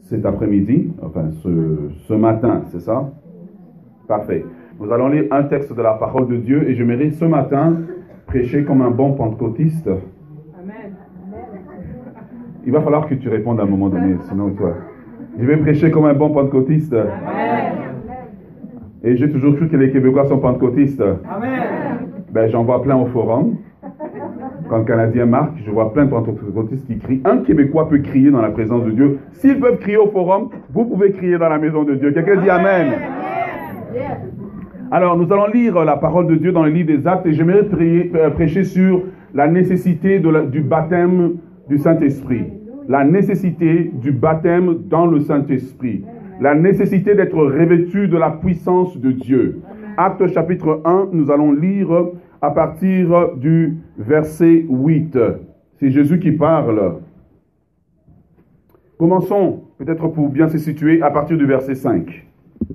cet après-midi, enfin ce matin, c'est ça? Parfait. Nous allons lire un texte de la parole de Dieu et j'aimerais ce matin prêcher comme un bon pentecôtiste. Amen. Il va falloir que tu répondes à un moment donné, sinon toi. Je vais prêcher comme un bon pentecôtiste. Amen. Et j'ai toujours cru que les Québécois sont pentecôtistes. Amen. Ben, j'en vois plein au forum. Quand le Canadien marque, je vois plein de pentecôtistes qui crient. Un Québécois peut crier dans la présence de Dieu. S'ils peuvent crier au forum, vous pouvez crier dans la maison de Dieu. Quelqu'un dit Amen. Alors, nous allons lire la parole de Dieu dans le livre des Actes et j'aimerais prêcher sur la nécessité du baptême du Saint-Esprit. La nécessité du baptême dans le Saint-Esprit. La nécessité d'être revêtu de la puissance de Dieu. Actes chapitre 1, nous allons lire à partir du verset 8. C'est Jésus qui parle. Commençons, peut-être pour bien se situer, à partir du verset 5.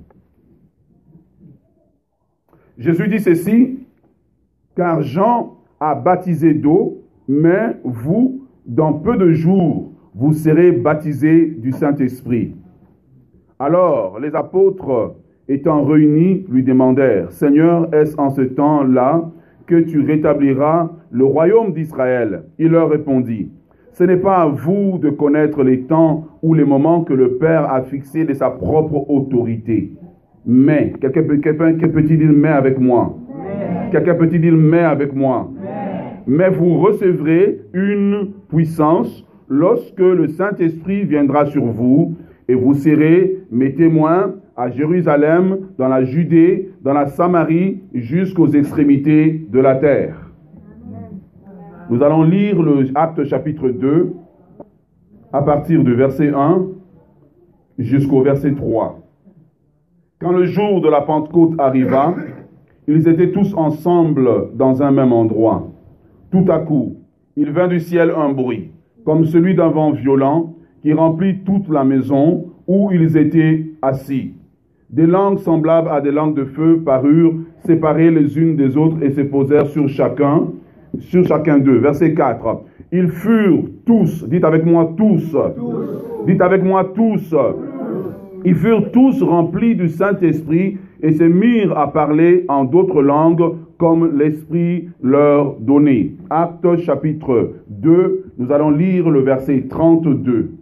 Jésus dit ceci, « Car Jean a baptisé d'eau, mais vous, dans peu de jours, vous serez baptisés du Saint-Esprit. » Alors, les apôtres, étant réunis, lui demandèrent, « Seigneur, est-ce en ce temps-là que tu rétabliras le royaume d'Israël ?» Il leur répondit, « Ce n'est pas à vous de connaître les temps ou les moments que le Père a fixés de sa propre autorité. Mais, quelqu'un peut-il dire « mais » avec moi? Quelqu'un peut-il dire « mais » avec moi? Mais vous recevrez une puissance lorsque le Saint-Esprit viendra sur vous, et vous serez mes témoins à Jérusalem, dans la Judée, dans la Samarie, jusqu'aux extrémités de la terre. » Nous allons lire le Acte chapitre 2, à partir du verset 1 jusqu'au verset 3. Quand le jour de la Pentecôte arriva, ils étaient tous ensemble dans un même endroit. Tout à coup, il vint du ciel un bruit, comme celui d'un vent violent, qui remplit toute la maison où ils étaient assis. Des langues semblables à des langues de feu parurent, séparées les unes des autres, et se posèrent sur chacun d'eux. Verset 4. Ils furent tous, dites avec moi tous, dites avec moi tous. Ils furent tous remplis du Saint-Esprit et se mirent à parler en d'autres langues comme l'Esprit leur donnait. Actes chapitre 2, nous allons lire le verset 32.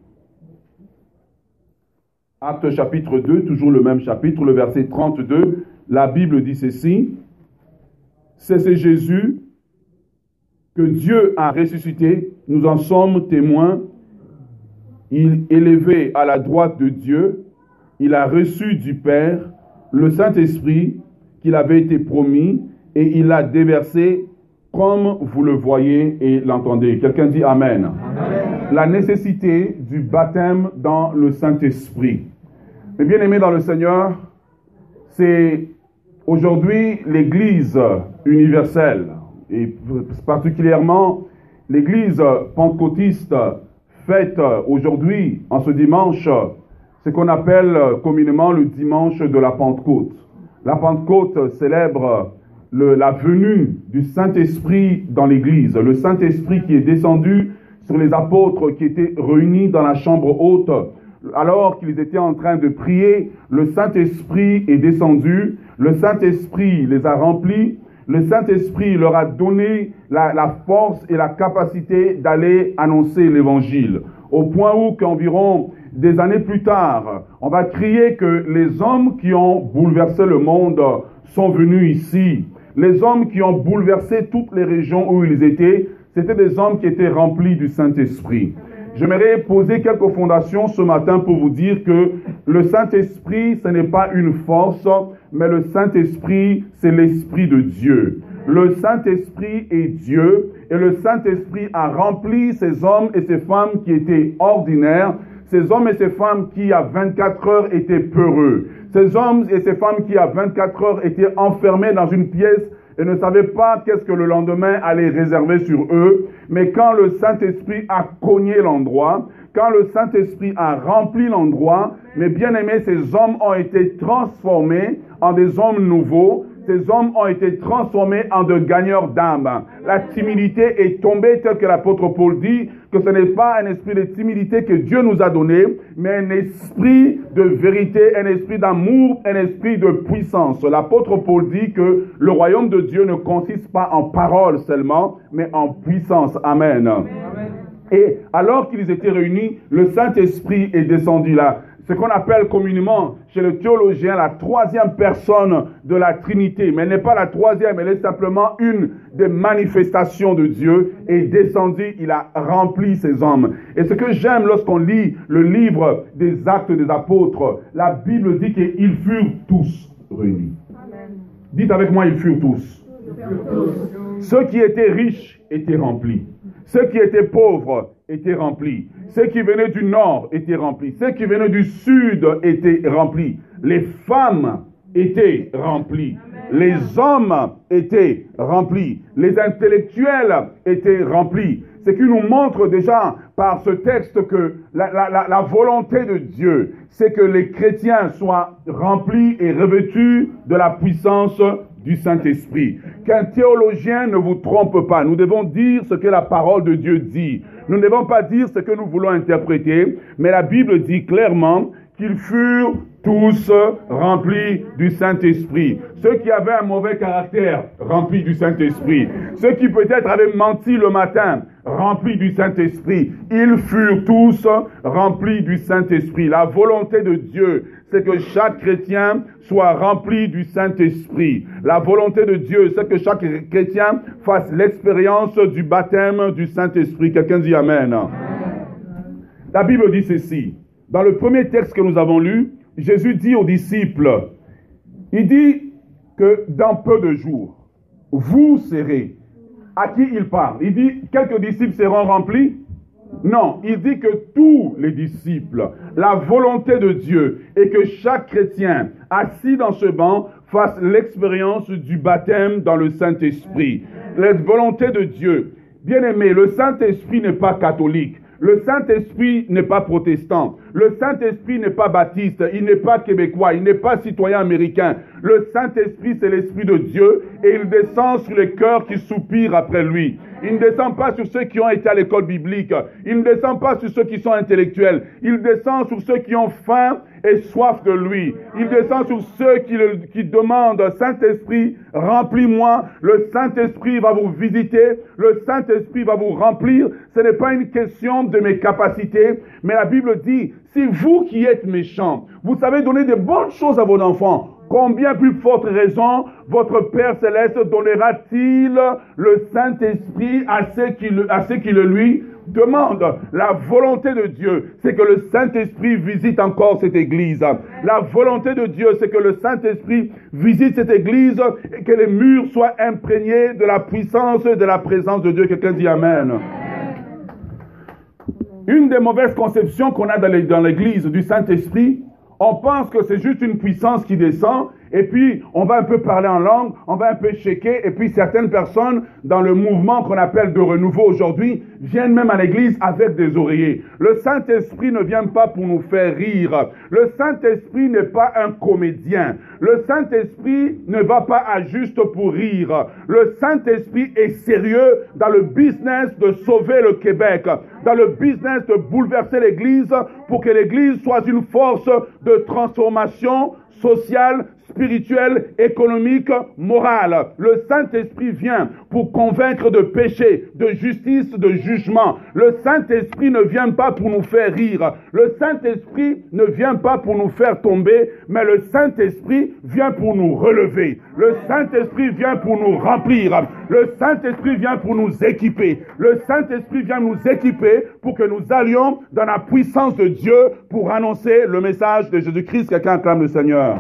Actes chapitre 2, toujours le même chapitre, le verset 32, la Bible dit ceci. C'est ce Jésus que Dieu a ressuscité, nous en sommes témoins. Il est élevé à la droite de Dieu, il a reçu du Père le Saint-Esprit qu'il avait été promis et il l'a déversé comme vous le voyez et l'entendez. Quelqu'un dit Amen. Amen. La nécessité du baptême dans le Saint-Esprit. Mes bien-aimés dans le Seigneur, c'est aujourd'hui l'Église universelle et particulièrement l'Église pentecôtiste fête aujourd'hui, en ce dimanche, ce qu'on appelle communément le dimanche de la Pentecôte. La Pentecôte célèbre la venue du Saint-Esprit dans l'Église, le Saint-Esprit qui est descendu sur les apôtres qui étaient réunis dans la chambre haute. Alors qu'ils étaient en train de prier, le Saint-Esprit est descendu, le Saint-Esprit les a remplis, le Saint-Esprit leur a donné la force et la capacité d'aller annoncer l'Évangile. Au point où qu'environ des années plus tard, on va crier que les hommes qui ont bouleversé le monde sont venus ici. Les hommes qui ont bouleversé toutes les régions où ils étaient, c'était des hommes qui étaient remplis du Saint-Esprit. J'aimerais poser quelques fondations ce matin pour vous dire que le Saint-Esprit, ce n'est pas une force, mais le Saint-Esprit, c'est l'Esprit de Dieu. Le Saint-Esprit est Dieu et le Saint-Esprit a rempli ces hommes et ces femmes qui étaient ordinaires, ces hommes et ces femmes qui, à 24 heures, étaient peureux. Ces hommes et ces femmes qui, à 24 heures, étaient enfermés dans une pièce et ne savaient pas qu'est-ce que le lendemain allait réserver sur eux. Mais quand le Saint-Esprit a cogné l'endroit, quand le Saint-Esprit a rempli l'endroit, mes bien-aimés, ces hommes ont été transformés en des hommes nouveaux. Ces hommes ont été transformés en de gagneurs d'âme. La timidité est tombée, tel que l'apôtre Paul dit, que ce n'est pas un esprit de timidité que Dieu nous a donné, mais un esprit de vérité, un esprit d'amour, un esprit de puissance. L'apôtre Paul dit que le royaume de Dieu ne consiste pas en paroles seulement, mais en puissance. Amen. Amen. Et alors qu'ils étaient réunis, le Saint-Esprit est descendu là. Ce qu'on appelle communément chez le théologien la troisième personne de la Trinité. Mais elle n'est pas la troisième, elle est simplement une des manifestations de Dieu. Et descendu, il a rempli ses hommes. Et ce que j'aime lorsqu'on lit le livre des Actes des Apôtres, la Bible dit qu'ils furent tous réunis. Amen. Dites avec moi, ils furent tous. Ceux qui étaient riches étaient remplis. Ceux qui étaient pauvres étaient remplis. Ceux qui venaient du nord étaient remplis. Ceux qui venaient du sud étaient remplis. Les femmes étaient remplies. Les hommes étaient remplis. Les intellectuels étaient remplis. Ce qui nous montre déjà par ce texte que la volonté de Dieu, c'est que les chrétiens soient remplis et revêtus de la puissance du Saint-Esprit. Qu'un théologien ne vous trompe pas. Nous devons dire ce que la parole de Dieu dit. Nous ne devons pas dire ce que nous voulons interpréter, mais la Bible dit clairement qu'ils furent tous remplis du Saint-Esprit. Ceux qui avaient un mauvais caractère, remplis du Saint-Esprit. Ceux qui peut-être avaient menti le matin, remplis du Saint-Esprit. Ils furent tous remplis du Saint-Esprit. La volonté de Dieu, c'est que chaque chrétien soit rempli du Saint-Esprit. La volonté de Dieu, c'est que chaque chrétien fasse l'expérience du baptême du Saint-Esprit. Quelqu'un dit Amen. La Bible dit ceci. Dans le premier texte que nous avons lu, Jésus dit aux disciples, il dit que dans peu de jours, vous serez. À qui il parle? Il dit, quelques disciples seront remplis? Non, il dit que tous les disciples, la volonté de Dieu est que chaque chrétien assis dans ce banc fasse l'expérience du baptême dans le Saint-Esprit. La volonté de Dieu. Bien aimé, le Saint-Esprit n'est pas catholique. Le Saint-Esprit n'est pas protestant. Le Saint-Esprit n'est pas baptiste. Il n'est pas québécois. Il n'est pas citoyen américain. Le Saint-Esprit, c'est l'Esprit de Dieu et il descend sur les cœurs qui soupirent après lui. Il ne descend pas sur ceux qui ont été à l'école biblique. Il ne descend pas sur ceux qui sont intellectuels. Il descend sur ceux qui ont faim et soif de lui. Il descend sur ceux qui demandent, Saint-Esprit, remplis-moi. Le Saint-Esprit va vous visiter. Le Saint-Esprit va vous remplir. Ce n'est pas une question de mes capacités, mais la Bible dit, si vous qui êtes méchants, vous savez donner de bonnes choses à vos enfants, combien plus forte raison votre Père Céleste donnera-t-il le Saint-Esprit à ceux qui le lui demandent? La volonté de Dieu, c'est que le Saint-Esprit visite encore cette église. La volonté de Dieu, c'est que le Saint-Esprit visite cette église et que les murs soient imprégnés de la puissance et de la présence de Dieu. Quelqu'un dit Amen. Une des mauvaises conceptions qu'on a dans l'église du Saint-Esprit, on pense que c'est juste une puissance qui descend, et puis on va un peu parler en langue, on va un peu shaker, et puis certaines personnes dans le mouvement qu'on appelle de renouveau aujourd'hui viennent même à l'église avec des oreillers. Le Saint-Esprit ne vient pas pour nous faire rire. Le Saint-Esprit n'est pas un comédien. Le Saint-Esprit ne va pas à juste pour rire. Le Saint-Esprit est sérieux dans le business de sauver le Québec, dans le business de bouleverser l'église pour que l'église soit une force de transformation sociale, spirituelle, économique, morale. Le Saint-Esprit vient pour convaincre de péché, de justice, de jugement. Le Saint-Esprit ne vient pas pour nous faire rire. Le Saint-Esprit ne vient pas pour nous faire tomber, mais le Saint-Esprit vient pour nous relever. Le Saint-Esprit vient pour nous remplir. Le Saint-Esprit vient pour nous équiper. Le Saint-Esprit vient nous équiper pour que nous allions dans la puissance de Dieu pour annoncer le message de Jésus-Christ. Quelqu'un acclame le Seigneur.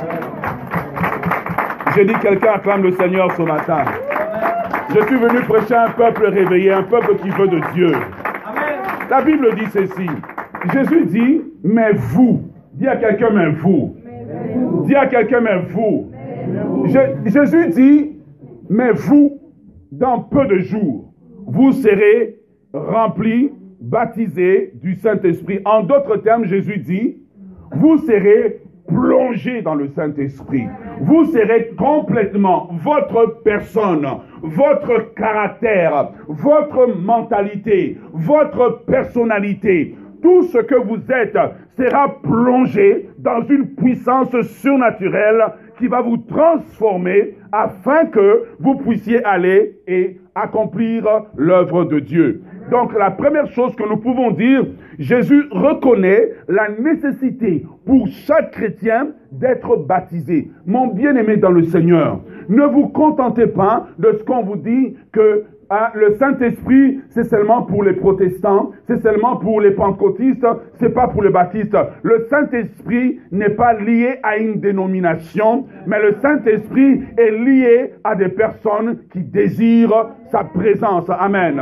J'ai dit quelqu'un acclame le Seigneur ce matin. Je suis venu prêcher un peuple réveillé, un peuple qui veut de Dieu. La Bible dit ceci. Jésus dit, mais vous. Dis à quelqu'un, mais vous. Dis à quelqu'un, mais vous. Jésus dit, mais vous, dans peu de jours, vous serez remplis, baptisés du Saint-Esprit. En d'autres termes, Jésus dit, vous serez plongé dans le Saint-Esprit. Vous serez complètement votre personne, votre caractère, votre mentalité, votre personnalité. tout ce que vous êtes sera plongé dans une puissance surnaturelle qui va vous transformer afin que vous puissiez aller et accomplir l'œuvre de Dieu. Donc la première chose que nous pouvons dire, Jésus reconnaît la nécessité pour chaque chrétien d'être baptisé. Mon bien-aimé dans le Seigneur, ne vous contentez pas de ce qu'on vous dit que le Saint-Esprit, c'est seulement pour les protestants, c'est seulement pour les pentecôtistes, c'est pas pour les baptistes. Le Saint-Esprit n'est pas lié à une dénomination, mais le Saint-Esprit est lié à des personnes qui désirent sa présence. Amen.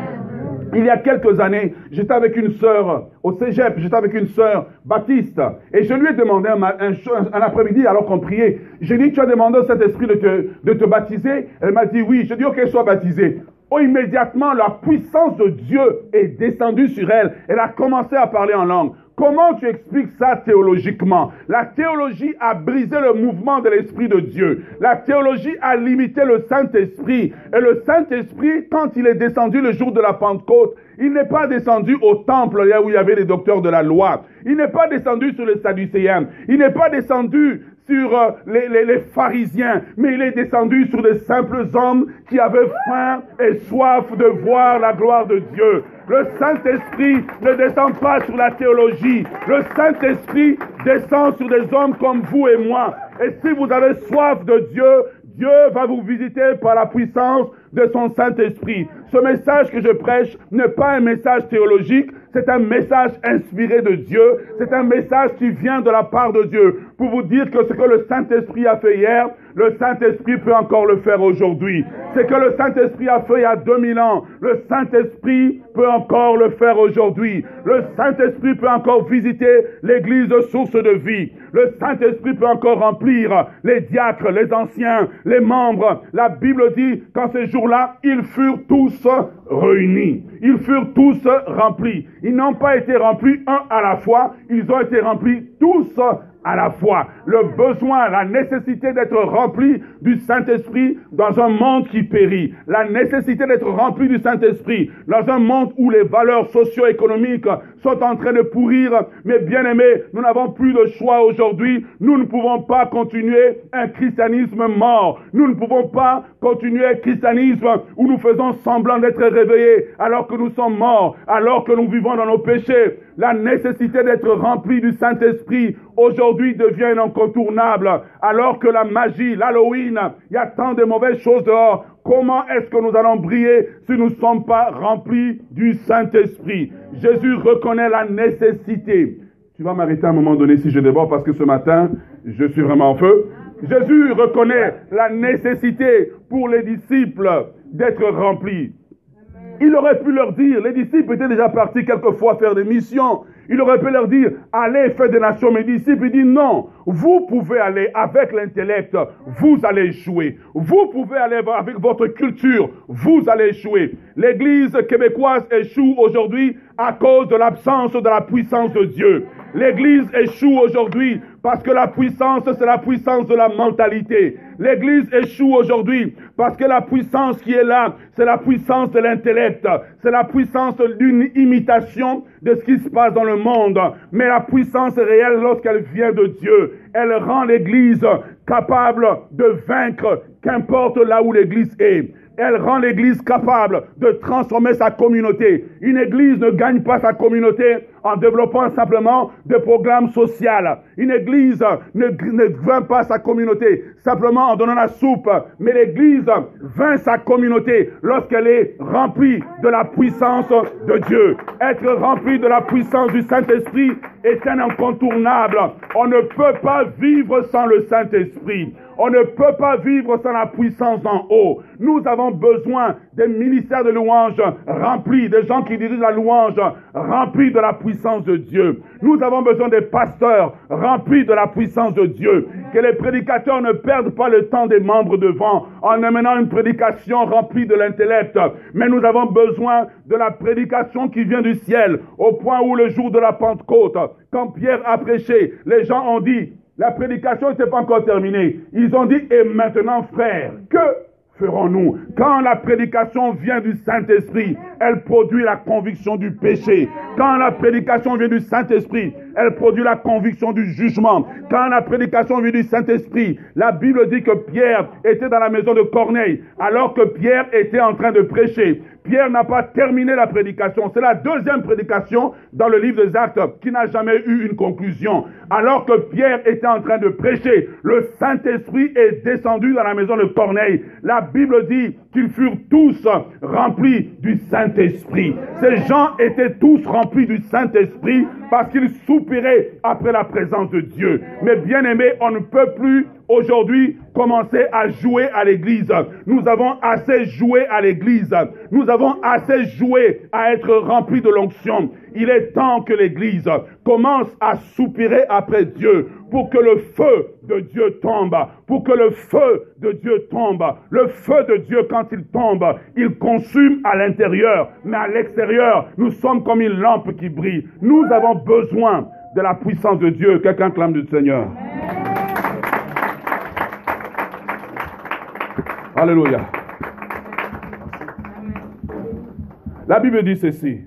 Il y a quelques années, j'étais avec une sœur au cégep, j'étais avec une sœur baptiste, et je lui ai demandé un après-midi, alors qu'on priait, j'ai dit, tu as demandé au Saint-Esprit de te baptiser? Elle m'a dit oui. J'ai dit, ok, sois baptisée. Oh, immédiatement, la puissance de Dieu est descendue sur elle. Elle a commencé à parler en langue. Comment tu expliques ça théologiquement? La théologie a brisé le mouvement de l'Esprit de Dieu. La théologie a limité le Saint-Esprit. Et le Saint-Esprit, quand il est descendu le jour de la Pentecôte, il n'est pas descendu au temple là où il y avait les docteurs de la loi. Il n'est pas descendu sur les Sadducéens. Il n'est pas descendu sur les pharisiens, mais il est descendu sur des simples hommes qui avaient faim et soif de voir la gloire de Dieu. Le Saint-Esprit ne descend pas sur la théologie. Le Saint-Esprit descend sur des hommes comme vous et moi. Et si vous avez soif de Dieu, Dieu va vous visiter par la puissance de son Saint-Esprit. Ce message que je prêche n'est pas un message théologique, c'est un message inspiré de Dieu, c'est un message qui vient de la part de Dieu pour vous dire que ce que le Saint-Esprit a fait hier, le Saint-Esprit peut encore le faire aujourd'hui. Ce que le Saint-Esprit a fait il y a 2000 ans, le Saint-Esprit peut encore le faire aujourd'hui. Le Saint-Esprit peut encore visiter l'église source de vie. Le Saint-Esprit peut encore remplir les diacres, les anciens, les membres. La Bible dit qu'en ces jours-là, ils furent tous réunis. Ils furent tous remplis. Ils n'ont pas été remplis un à la fois, ils ont été remplis tous à la fois. Le besoin, la nécessité d'être rempli du Saint-Esprit dans un monde qui périt. La nécessité d'être rempli du Saint-Esprit dans un monde où les valeurs socio-économiques sont en train de pourrir. Mais bien aimés, nous n'avons plus de choix aujourd'hui. Nous ne pouvons pas continuer un christianisme mort. Nous ne pouvons pas continuer un christianisme où nous faisons semblant d'être réveillés alors que nous sommes morts, alors que nous vivons dans nos péchés. La nécessité d'être rempli du Saint-Esprit aujourd'hui devient incontournable. Alors que la magie, l'Halloween, il y a tant de mauvaises choses dehors. Comment est-ce que nous allons briller si nous ne sommes pas remplis du Saint-Esprit? Jésus reconnaît la nécessité. Tu vas m'arrêter à un moment donné si je déborde parce que ce matin, je suis vraiment en feu. Jésus reconnaît la nécessité pour les disciples d'être remplis. Il aurait pu leur dire, les disciples étaient déjà partis quelquefois faire des missions. Il aurait pu leur dire, allez faire des nations. Mes disciples, il dit non, vous pouvez aller avec l'intellect, vous allez échouer. Vous pouvez aller avec votre culture, vous allez échouer. L'Église québécoise échoue aujourd'hui à cause de l'absence de la puissance de Dieu. L'Église échoue aujourd'hui parce que la puissance, c'est la puissance de la mentalité. L'Église échoue aujourd'hui parce que la puissance qui est là, c'est la puissance de l'intellect. C'est la puissance d'une imitation de ce qui se passe dans le monde. Mais la puissance est réelle lorsqu'elle vient de Dieu. Elle rend l'Église capable de vaincre, qu'importe là où l'Église est. Elle rend l'Église capable de transformer sa communauté. Une Église ne gagne pas sa communauté en développant simplement des programmes sociaux. Une Église ne vainc pas sa communauté simplement en donnant la soupe. Mais l'Église vainc sa communauté lorsqu'elle est remplie de la puissance de Dieu. Être remplie de la puissance du Saint-Esprit est un incontournable. On ne peut pas vivre sans le Saint-Esprit. On ne peut pas vivre sans la puissance d'en haut. Nous avons besoin des ministères de louange remplis, des gens qui dirigent la louange remplis de la puissance de Dieu. Nous avons besoin des pasteurs remplis de la puissance de Dieu. Que les prédicateurs ne perdent pas le temps des membres devant en amenant une prédication remplie de l'intellect. Mais nous avons besoin de la prédication qui vient du ciel, au point où le jour de la Pentecôte, quand Pierre a prêché, les gens ont dit, la prédication n'était pas encore terminée. Ils ont dit, et maintenant frères, que ferons-nous? Quand la prédication vient du Saint-Esprit, elle produit la conviction du péché. Quand la prédication vient du Saint-Esprit, elle produit la conviction du jugement. Quand la prédication vient du Saint-Esprit, la Bible dit que Pierre était dans la maison de Corneille, alors que Pierre était en train de prêcher. Pierre n'a pas terminé la prédication. C'est la deuxième prédication dans le livre des Actes qui n'a jamais eu une conclusion. Alors que Pierre était en train de prêcher, le Saint-Esprit est descendu dans la maison de Corneille. La Bible dit qu'ils furent tous remplis du Saint-Esprit. Ces gens étaient tous remplis du Saint-Esprit parce qu'ils soupiraient après la présence de Dieu. Mais bien aimés, on ne peut plus aujourd'hui commencer à jouer à l'église. Nous avons assez joué à l'église. Nous avons assez joué à être remplis de l'onction. Il est temps que l'église commence à soupirer après Dieu pour que le feu de Dieu tombe. Pour que le feu de Dieu tombe. Le feu de Dieu, quand il tombe, il consume à l'intérieur. Mais à l'extérieur, nous sommes comme une lampe qui brille. Nous avons besoin de la puissance de Dieu. Quelqu'un clame du Seigneur. Alléluia. La Bible dit ceci.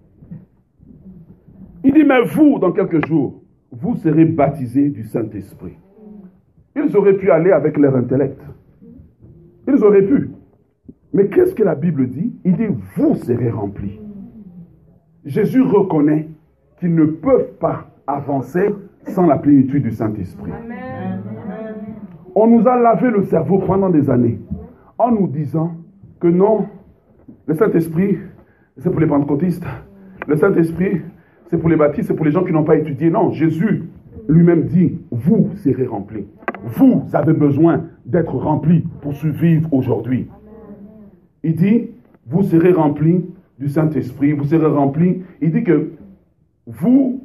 Il dit, mais vous, dans quelques jours, vous serez baptisés du Saint-Esprit. Ils auraient pu aller avec leur intellect. Ils auraient pu. Mais qu'est-ce que la Bible dit? Il dit, vous serez remplis. Jésus reconnaît qu'ils ne peuvent pas avancer sans la plénitude du Saint-Esprit. On nous a lavé le cerveau pendant des années en nous disant que non, le Saint-Esprit, c'est pour les pentecôtistes. Le Saint-Esprit, c'est pour les baptistes, c'est pour les gens qui n'ont pas étudié. Non, Jésus lui-même dit, vous serez remplis. Vous avez besoin d'être remplis pour survivre aujourd'hui. Il dit, vous serez remplis du Saint-Esprit, vous serez remplis. Il dit que vous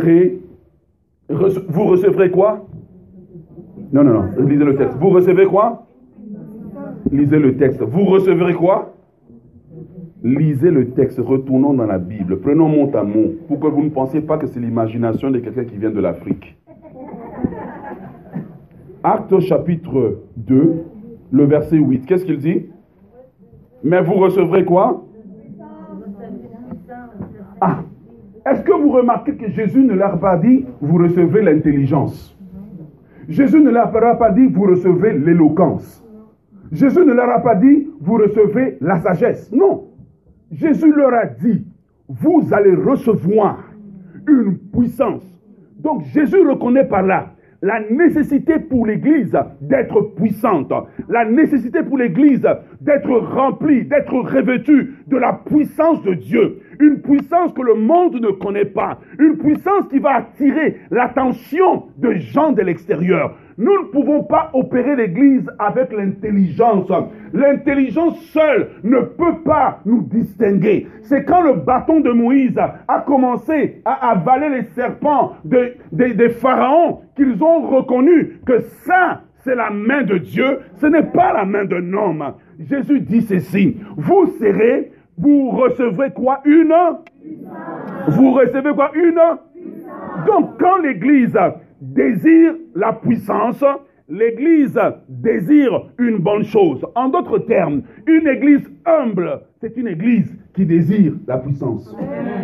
recevrez quoi? Non, lisez le texte. Vous recevez quoi? Lisez le texte. Vous recevrez quoi? Lisez le texte. Retournons dans la Bible. Prenons mot à mot pour que vous ne pensiez pas que c'est l'imagination de quelqu'un qui vient de l'Afrique. Actes chapitre 2, le verset 8. Qu'est-ce qu'il dit? Mais vous recevrez quoi? Ah, est-ce que vous remarquez que Jésus ne leur a pas dit vous recevez l'intelligence? Jésus ne leur a pas dit vous recevez l'éloquence. Jésus ne leur a pas dit vous recevez la sagesse. Non. Jésus leur a dit vous allez recevoir une puissance. Donc Jésus reconnaît par là la nécessité pour l'Église d'être puissante, la nécessité pour l'Église d'être remplie, d'être revêtue de la puissance de Dieu. Une puissance que le monde ne connaît pas, une puissance qui va attirer l'attention de gens de l'extérieur. Nous ne pouvons pas opérer l'Église avec l'intelligence. L'intelligence seule ne peut pas nous distinguer. C'est quand le bâton de Moïse a commencé à avaler les serpents des pharaons qu'ils ont reconnu que ça, c'est la main de Dieu, ce n'est pas la main d'un homme. Jésus dit ceci, vous recevrez quoi? Vous recevez quoi? Donc quand l'Église désire la puissance, l'Église désire une bonne chose. En d'autres termes, une Église humble, c'est une Église qui désire la puissance.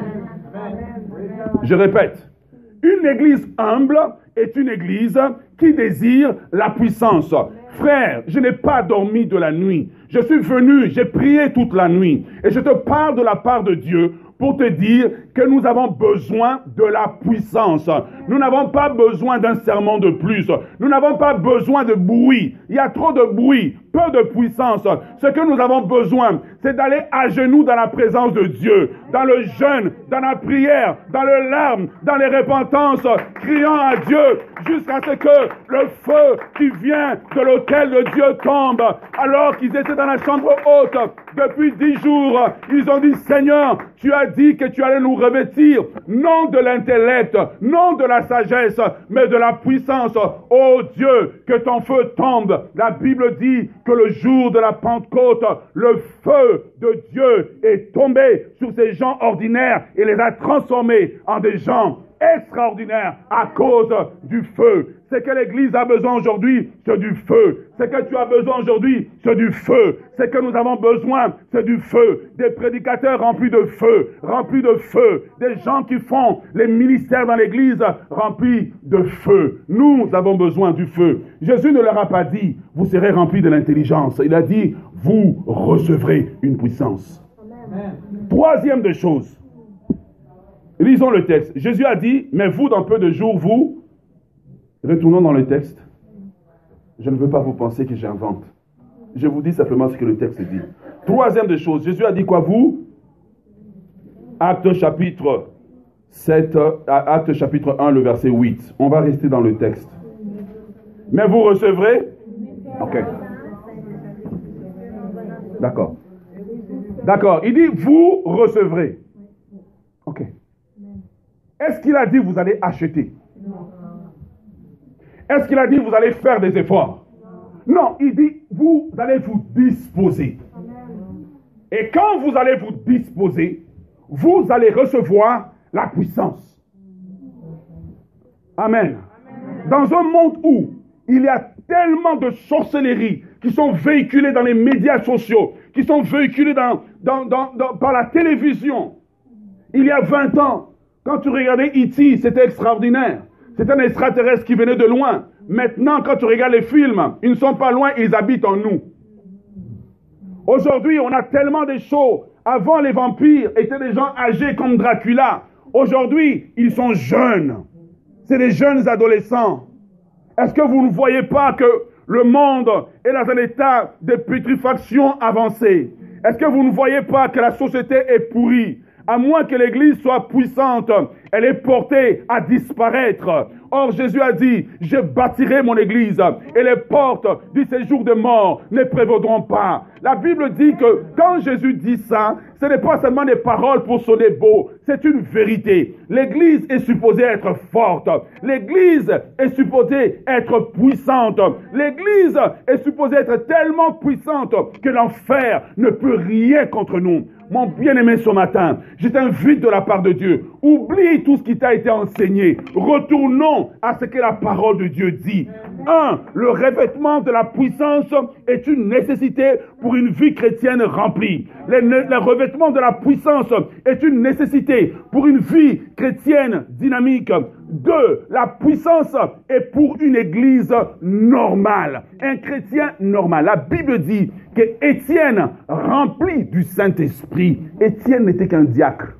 Je répète, une Église humble est une Église qui désire la puissance. Frère, je n'ai pas dormi de la nuit. Je suis venu, j'ai prié toute la nuit. Et je te parle de la part de Dieu pour te dire que nous avons besoin de la puissance. Nous n'avons pas besoin d'un sermon de plus. Nous n'avons pas besoin de bruit. Il y a trop de bruit, peu de puissance. Ce que nous avons besoin, c'est d'aller à genoux dans la présence de Dieu, dans le jeûne, dans la prière, dans les larmes, dans les repentances, criant à Dieu jusqu'à ce que le feu qui vient de l'autel de Dieu tombe. Alors qu'ils étaient dans la chambre haute depuis 10 jours, ils ont dit, Seigneur, tu as dit que tu allais nous revêtir, non de l'intellect, non de la sagesse, mais de la puissance. Oh Dieu, que ton feu tombe. La Bible dit que le jour de la Pentecôte, le feu de Dieu est tombé sur ces gens ordinaires et les a transformés en des gens extraordinaires à cause du feu. Ce que l'Église a besoin aujourd'hui, c'est du feu. Ce que tu as besoin aujourd'hui, c'est du feu. Ce que nous avons besoin, c'est du feu. Des prédicateurs remplis de feu, remplis de feu. Des gens qui font les ministères dans l'Église remplis de feu. Nous avons besoin du feu. Jésus ne leur a pas dit, vous serez remplis de l'intelligence. Il a dit, vous recevrez une puissance. Amen. Troisième des choses. Lisons le texte. Jésus a dit, mais vous, dans peu de jours, vous... Retournons dans le texte. Je ne veux pas vous penser que j'invente. Je vous dis simplement ce que le texte dit. Troisième des choses. Jésus a dit quoi, vous? Acte chapitre 7, Acte chapitre 1, le verset 8. On va rester dans le texte. Mais vous recevrez? Ok. D'accord. D'accord. Il dit, vous recevrez. Ok. Est-ce qu'il a dit, vous allez acheter? Est-ce qu'il a dit, vous allez faire des efforts? Non, il dit, vous allez vous disposer. Et quand vous allez vous disposer, vous allez recevoir la puissance. Amen. Dans un monde où il y a tellement de sorcelleries qui sont véhiculées dans les médias sociaux, qui sont véhiculées par la télévision, il y a 20 ans, quand tu regardais E.T., c'était extraordinaire. C'est un extraterrestre qui venait de loin. Maintenant, quand tu regardes les films, ils ne sont pas loin, ils habitent en nous. Aujourd'hui, on a tellement de choses. Avant, les vampires étaient des gens âgés comme Dracula. Aujourd'hui, ils sont jeunes. C'est des jeunes adolescents. Est-ce que vous ne voyez pas que le monde est dans un état de putréfaction avancée? Est-ce que vous ne voyez pas que la société est pourrie? À moins que l'Église soit puissante, elle est portée à disparaître. Or, Jésus a dit, je bâtirai mon Église et les portes du séjour de mort ne prévaudront pas. La Bible dit que quand Jésus dit ça, ce n'est pas seulement des paroles pour sonner beau, c'est une vérité. L'Église est supposée être forte. L'Église est supposée être puissante. L'Église est supposée être tellement puissante que l'enfer ne peut rien contre nous. Mon bien-aimé, ce matin, je t'invite de la part de Dieu. Oublie tout ce qui t'a été enseigné. Retournons à ce que la parole de Dieu dit. 1. Le revêtement de la puissance est une nécessité pour une vie chrétienne remplie. Le revêtement de la puissance est une nécessité pour une vie chrétienne dynamique. 2. La puissance est pour une église normale. Un chrétien normal. La Bible dit que Étienne, rempli du Saint-Esprit, Étienne n'était qu'un diacre.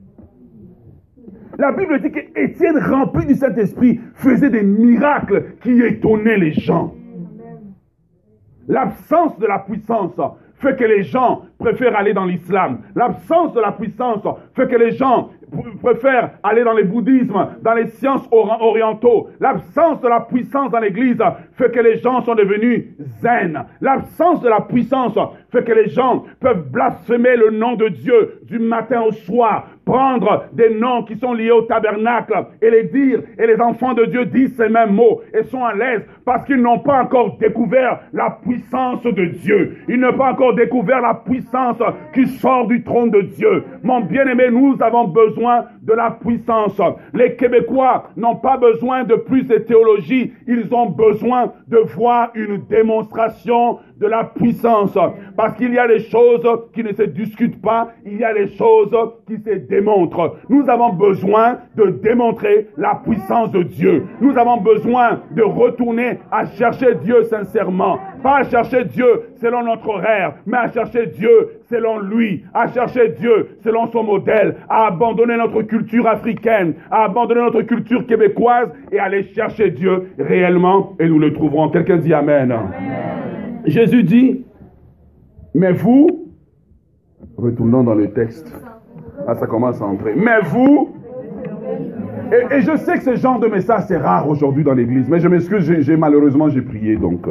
La Bible dit qu'Étienne, rempli du Saint-Esprit, faisait des miracles qui étonnaient les gens. L'absence de la puissance fait que les gens préfèrent aller dans l'islam. L'absence de la puissance fait que les gens préfèrent aller dans le bouddhisme, dans les sciences orientaux. L'absence de la puissance dans l'église fait que les gens sont devenus zen. L'absence de la puissance fait que les gens peuvent blasphémer le nom de Dieu du matin au soir, prendre des noms qui sont liés au tabernacle et les dire, et les enfants de Dieu disent ces mêmes mots et sont à l'aise parce qu'ils n'ont pas encore découvert la puissance de Dieu. Ils n'ont pas encore découvert la puissance qui sort du trône de Dieu. Mon bien-aimé, nous avons besoin de la puissance. Les Québécois n'ont pas besoin de plus de théologie, ils ont besoin de voir une démonstration de la puissance. Parce qu'il y a des choses qui ne se discutent pas, il y a des choses qui se démontrent. Nous avons besoin de démontrer la puissance de Dieu. Nous avons besoin de retourner à chercher Dieu sincèrement. Pas à chercher Dieu selon notre horaire, mais à chercher Dieu selon lui, à chercher Dieu selon son modèle, à abandonner notre culture africaine, à abandonner notre culture québécoise et aller chercher Dieu réellement et nous le trouverons. Quelqu'un dit Amen. Amen. Jésus dit, mais vous, retournons dans le texte, ah, ça commence à entrer, mais vous, et je sais que ce genre de message c'est rare aujourd'hui dans l'église, mais je m'excuse, malheureusement j'ai prié donc.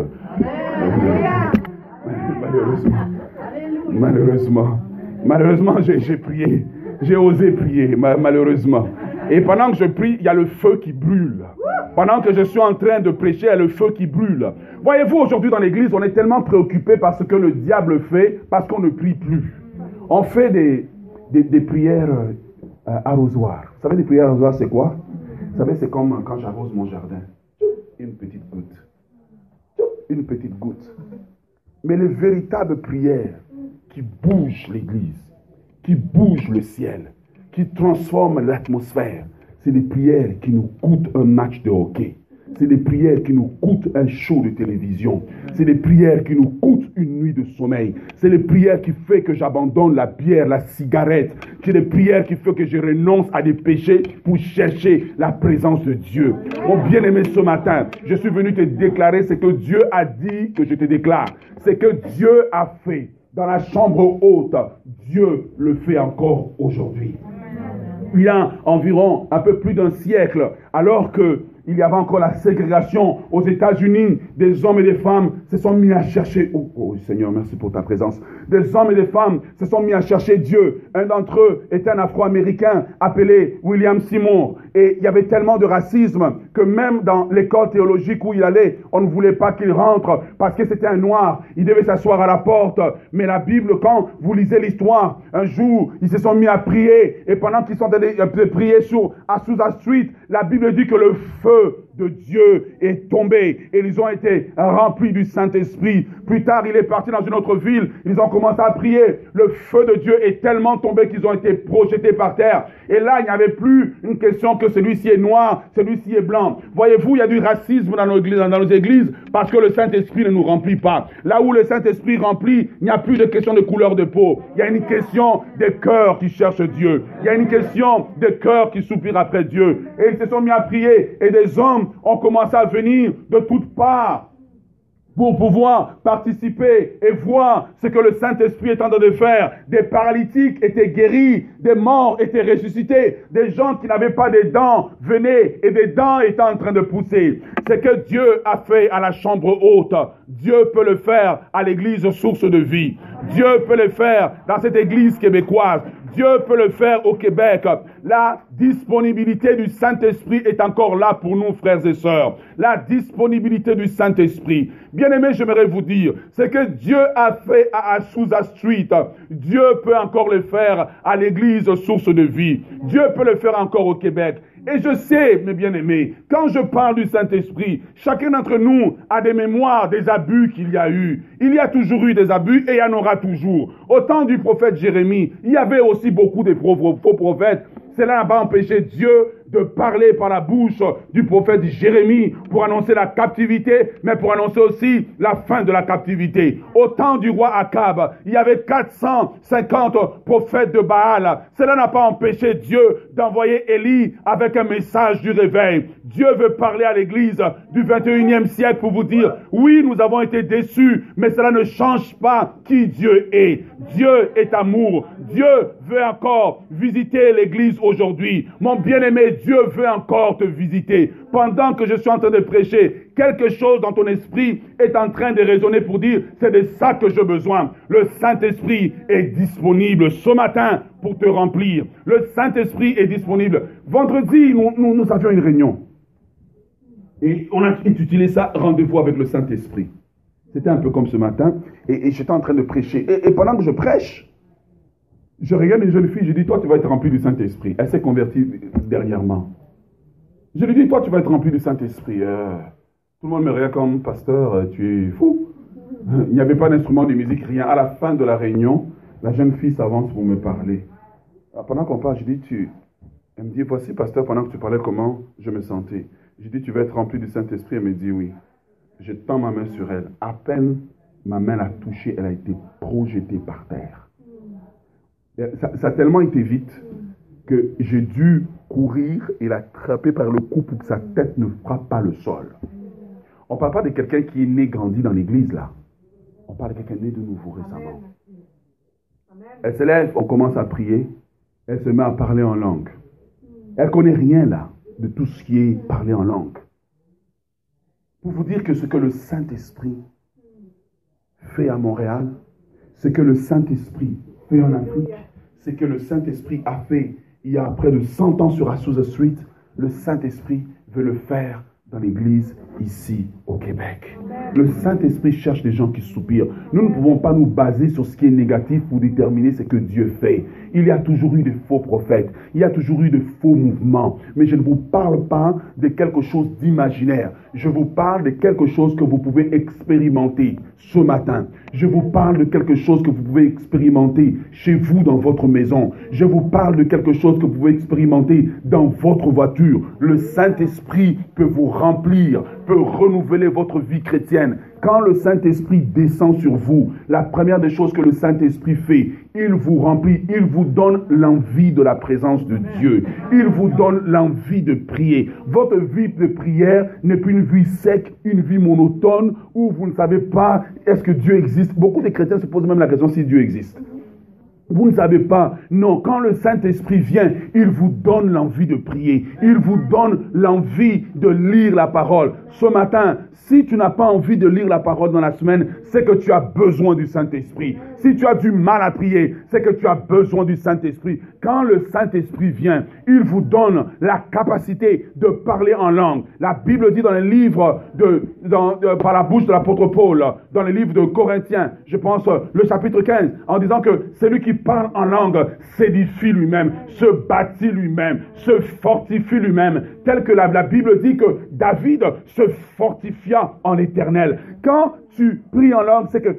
Malheureusement j'ai prié, j'ai osé prier, malheureusement. Et pendant que je prie, il y a le feu qui brûle. Pendant que je suis en train de prêcher, il y a le feu qui brûle. Voyez-vous, aujourd'hui dans l'église, on est tellement préoccupé par ce que le diable fait, parce qu'on ne prie plus. On fait des prières arrosoirs. Vous savez, des prières arrosoirs, c'est quoi? Vous savez, c'est comme quand j'arrose mon jardin. une petite goutte. Une petite goutte. Mais les véritables prières qui bougent l'Église, qui bougent le ciel, qui transforment l'atmosphère, c'est des prières qui nous coûtent un match de hockey. C'est des prières qui nous coûtent un show de télévision. C'est des prières qui nous coûtent une nuit de sommeil. C'est des prières qui font que j'abandonne la bière, la cigarette. C'est des prières qui font que je renonce à des péchés pour chercher la présence de Dieu. Mon bien-aimé, ce matin, je suis venu te déclarer ce que Dieu a dit que je te déclare. Ce que Dieu a fait dans la chambre haute, Dieu le fait encore aujourd'hui. Il y a environ un peu plus d'un siècle, alors que il y avait encore la ségrégation aux États-Unis, des hommes et des femmes se sont mis à chercher, oh Seigneur, merci pour ta présence, des hommes et des femmes se sont mis à chercher Dieu. Un d'entre eux était un Afro-Américain appelé William Seymour. Et il y avait tellement de racisme que même dans l'école théologique où il allait, on ne voulait pas qu'il rentre parce que c'était un noir. Il devait s'asseoir à la porte. Mais la Bible, quand vous lisez l'histoire, un jour, ils se sont mis à prier. Et pendant qu'ils sont allés prier à Azusa Street, la Bible dit que le feu de Dieu est tombé et ils ont été remplis du Saint-Esprit. Plus tard, il est parti dans une autre ville. Ils ont commencé à prier. Le feu de Dieu est tellement tombé qu'ils ont été projetés par terre. Et là, il n'y avait plus une question que celui-ci est noir, celui-ci est blanc. Voyez-vous, il y a du racisme dans nos églises parce que le Saint-Esprit ne nous remplit pas. Là où le Saint-Esprit remplit, il n'y a plus de question de couleur de peau. Il y a une question de cœur qui cherche Dieu. Il y a une question de cœur qui soupire après Dieu. Et ils se sont mis à prier et des hommes ont commencé à venir de toutes parts pour pouvoir participer et voir ce que le Saint-Esprit est en train de faire. Des paralytiques étaient guéris, des morts étaient ressuscités, des gens qui n'avaient pas de dents venaient et des dents étaient en train de pousser. Ce que Dieu a fait à la chambre haute, Dieu peut le faire à l'église source de vie. Dieu peut le faire dans cette église québécoise. Dieu peut le faire au Québec. La disponibilité du Saint-Esprit est encore là pour nous, frères et sœurs. La disponibilité du Saint-Esprit. Bien-aimés, j'aimerais vous dire, ce que Dieu a fait à Azusa Street, Dieu peut encore le faire à l'église source de vie. Dieu peut le faire encore au Québec. Et je sais, mes bien-aimés, quand je parle du Saint-Esprit, chacun d'entre nous a des mémoires des abus qu'il y a eu. Il y a toujours eu des abus et il y en aura toujours. Au temps du prophète Jérémie, il y avait aussi beaucoup de faux prophètes. Cela n'a pas empêché Dieu de parler par la bouche du prophète Jérémie pour annoncer la captivité, mais pour annoncer aussi la fin de la captivité. Au temps du roi Akab, il y avait 450 prophètes de Baal. Cela n'a pas empêché Dieu d'envoyer Élie avec un message du réveil. Dieu veut parler à l'église du 21e siècle pour vous dire, oui, nous avons été déçus, mais cela ne change pas qui Dieu est. Dieu est amour. Dieu veut encore visiter l'église aujourd'hui. Mon bien-aimé, Dieu veut encore te visiter. Pendant que je suis en train de prêcher, quelque chose dans ton esprit est en train de résonner pour dire, c'est de ça que j'ai besoin. Le Saint-Esprit est disponible ce matin pour te remplir. Le Saint-Esprit est disponible. Vendredi, nous avions une réunion. Et on a intitulé ça « Rendez-vous avec le Saint-Esprit ». C'était un peu comme ce matin. Et j'étais en train de prêcher. Et pendant que je prêche, je regarde une jeune fille, je dis, toi, tu vas être rempli du Saint-Esprit. Elle s'est convertie dernièrement. Je lui dis, toi, tu vas être rempli du Saint-Esprit. Tout le monde me regarde comme, pasteur, tu es fou. Il n'y avait pas d'instrument de musique, rien. À la fin de la réunion, la jeune fille s'avance pour me parler. Alors, pendant qu'on parle, je dis, elle me dit, voici, pasteur, pendant que tu parlais, comment je me sentais. Je dis, tu vas être rempli du Saint-Esprit. Elle me dit, oui. Je tends ma main sur elle. À peine ma main l'a touchée, elle a été projetée par terre. Ça a tellement été vite que j'ai dû courir et l'attraper par le cou pour que sa tête ne frappe pas le sol. On ne parle pas de quelqu'un qui est né, grandi dans l'église là. On parle de quelqu'un né de nouveau récemment. Elle se lève, on commence à prier. Elle se met à parler en langue. Elle ne connaît rien là de tout ce qui est parlé en langue. Pour vous dire que ce que le Saint-Esprit fait à Montréal, ce que le Saint-Esprit fait en Afrique, ce que le Saint-Esprit a fait il y a près de 100 ans sur Azusa Street, le Saint-Esprit veut le faire dans l'église ici au Québec. Le Saint-Esprit cherche des gens qui soupirent. Nous ne pouvons pas nous baser sur ce qui est négatif pour déterminer ce que Dieu fait. Il y a toujours eu de faux prophètes. Il y a toujours eu de faux mouvements. Mais je ne vous parle pas de quelque chose d'imaginaire. Je vous parle de quelque chose que vous pouvez expérimenter ce matin. Je vous parle de quelque chose que vous pouvez expérimenter chez vous dans votre maison. Je vous parle de quelque chose que vous pouvez expérimenter dans votre voiture. Le Saint-Esprit peut vous remplir, peut renouveler votre vie chrétienne. Quand le Saint-Esprit descend sur vous, la première des choses que le Saint-Esprit fait, il vous remplit, il vous donne l'envie de la présence de Dieu. Il vous donne l'envie de prier. Votre vie de prière n'est plus une vie sec, une vie monotone où vous ne savez pas est-ce que Dieu existe. Beaucoup de chrétiens se posent même la question si Dieu existe. Vous ne savez pas. Non, quand le Saint-Esprit vient, il vous donne l'envie de prier. Il vous donne l'envie de lire la parole. Ce matin, si tu n'as pas envie de lire la parole dans la semaine, c'est que tu as besoin du Saint-Esprit. Si tu as du mal à prier, c'est que tu as besoin du Saint-Esprit. Quand le Saint-Esprit vient, il vous donne la capacité de parler en langue. La Bible dit dans les livres par la bouche de l'apôtre Paul, dans les livres de Corinthiens, je pense le chapitre 15, en disant que celui qui parle en langue s'édifie lui-même, se bâtit lui-même, se fortifie lui-même, tel que la Bible dit que David se fortifia en l'Éternel. Quand tu pries en langue, c'est que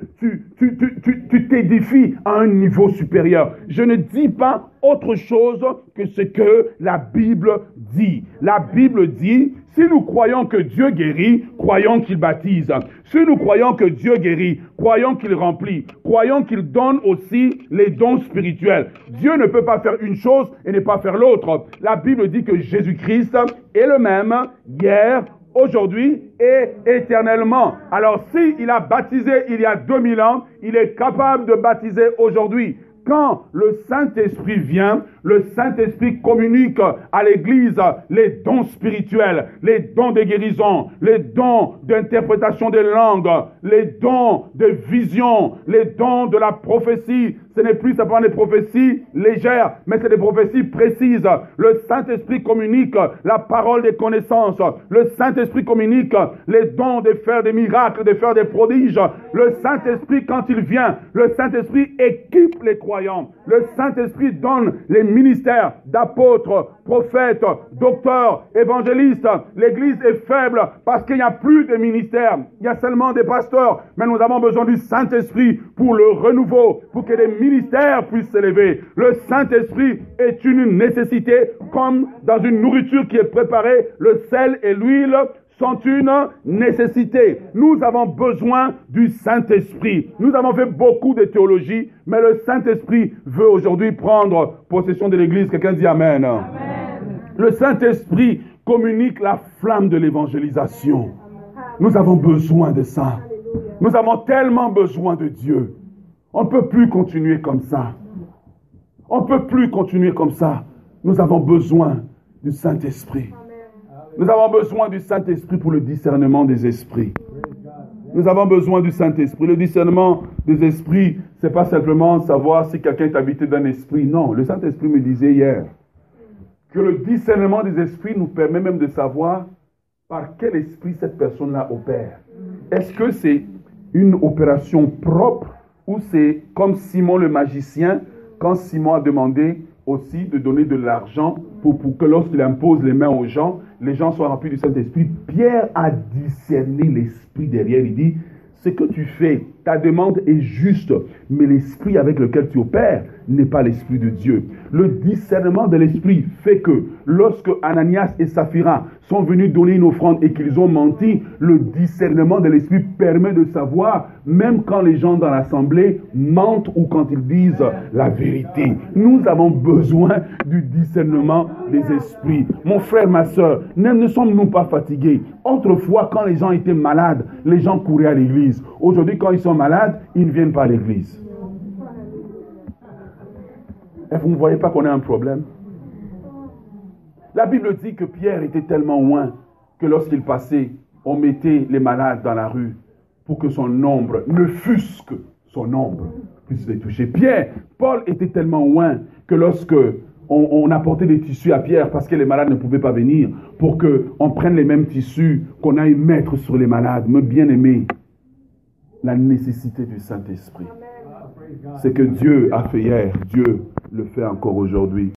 tu t'édifies à un niveau supérieur. Je ne dis pas autre chose que ce que la Bible dit. La Bible dit, si nous croyons que Dieu guérit, croyons qu'il baptise. Si nous croyons que Dieu guérit, croyons qu'il remplit. Croyons qu'il donne aussi les dons spirituels. Dieu ne peut pas faire une chose et ne pas faire l'autre. La Bible dit que Jésus-Christ est le même hier, aujourd'hui et éternellement. Alors, s'il a baptisé il y a 2000 ans, il est capable de baptiser aujourd'hui. Quand le Saint-Esprit vient, le Saint-Esprit communique à l'Église les dons spirituels, les dons de guérison, les dons d'interprétation des langues, les dons de vision, les dons de la prophétie. Ce n'est plus simplement des prophéties légères, mais c'est des prophéties précises. Le Saint-Esprit communique la parole des connaissances. Le Saint-Esprit communique les dons de faire des miracles, de faire des prodiges. Le Saint-Esprit, quand il vient, le Saint-Esprit équipe les croyants. Le Saint-Esprit donne les ministères d'apôtres, prophètes, docteurs, évangélistes. L'Église est faible parce qu'il n'y a plus de ministères. Il y a seulement des pasteurs. Mais nous avons besoin du Saint-Esprit pour le renouveau, pour que les ministères puissent s'élever. Le Saint-Esprit est une nécessité, comme dans une nourriture qui est préparée, le sel et l'huile sont une nécessité. Nous avons besoin du Saint-Esprit. Nous avons fait beaucoup de théologie, mais le Saint-Esprit veut aujourd'hui prendre possession de l'Église. Quelqu'un dit Amen. Amen. Le Saint-Esprit communique la flamme de l'évangélisation. Nous avons besoin de ça. Nous avons tellement besoin de Dieu. On ne peut plus continuer comme ça. On ne peut plus continuer comme ça. Nous avons besoin du Saint-Esprit. Nous avons besoin du Saint-Esprit pour le discernement des esprits. Nous avons besoin du Saint-Esprit. Le discernement des esprits, ce n'est pas simplement savoir si quelqu'un est habité d'un esprit. Non, le Saint-Esprit me disait hier que le discernement des esprits nous permet même de savoir par quel esprit cette personne-là opère. Est-ce que c'est une opération propre ou c'est comme Simon le magicien, quand Simon a demandé aussi de donner de l'argent pour que lorsqu'il impose les mains aux gens, les gens soient remplis du Saint-Esprit. Pierre a discerné l'esprit derrière. Il dit, ce que tu fais, ta demande est juste, mais l'esprit avec lequel tu opères n'est pas l'esprit de Dieu. Le discernement de l'esprit fait que lorsque Ananias et Saphira sont venus donner une offrande et qu'ils ont menti, le discernement de l'esprit permet de savoir, même quand les gens dans l'assemblée mentent ou quand ils disent la vérité. Nous avons besoin du discernement des esprits. Mon frère, ma soeur, ne sommes-nous pas fatigués? Autrefois, quand les gens étaient malades, les gens couraient à l'église. Aujourd'hui, quand ils sont malades, ils ne viennent pas à l'église. Et vous ne voyez pas qu'on a un problème? La Bible dit que Pierre était tellement loin que lorsqu'il passait, on mettait les malades dans la rue pour que son ombre, ne fût-ce que son ombre, puisse les toucher. Paul était tellement loin que lorsque on apportait des tissus à Pierre parce que les malades ne pouvaient pas venir, pour qu'on prenne les mêmes tissus, qu'on aille mettre sur les malades. Mais bien aimé, la nécessité du Saint-Esprit. C'est que Dieu a fait hier, Dieu le fait encore aujourd'hui.